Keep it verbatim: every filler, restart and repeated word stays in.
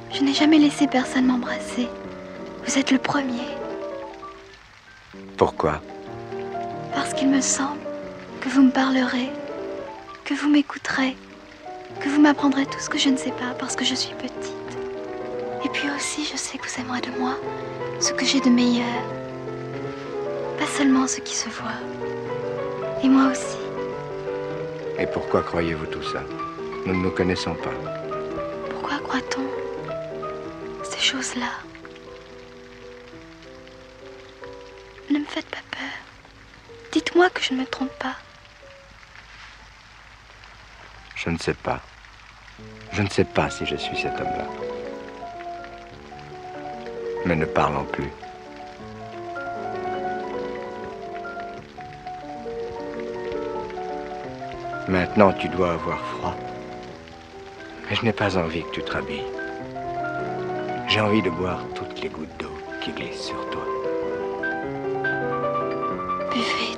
Je n'ai jamais laissé personne m'embrasser. Vous êtes le premier. Pourquoi? Parce qu'il me semble que vous me parlerez, que vous m'écouterez, que vous m'apprendrez tout ce que je ne sais pas parce que je suis petite. Et puis aussi, je sais que vous aimerez de moi ce que j'ai de meilleur. Pas seulement ce qui se voit. Et moi aussi. Et pourquoi croyez-vous tout ça? Nous ne nous connaissons pas. Pourquoi croit-on ces choses-là? Ne me faites pas peur. Dites-moi que je ne me trompe pas. Je ne sais pas. Je ne sais pas si je suis cet homme-là. Mais ne parlons plus. Maintenant, tu dois avoir froid. Mais je n'ai pas envie que tu te rhabilles. J'ai envie de boire toutes les gouttes d'eau qui glissent sur toi. Buvez.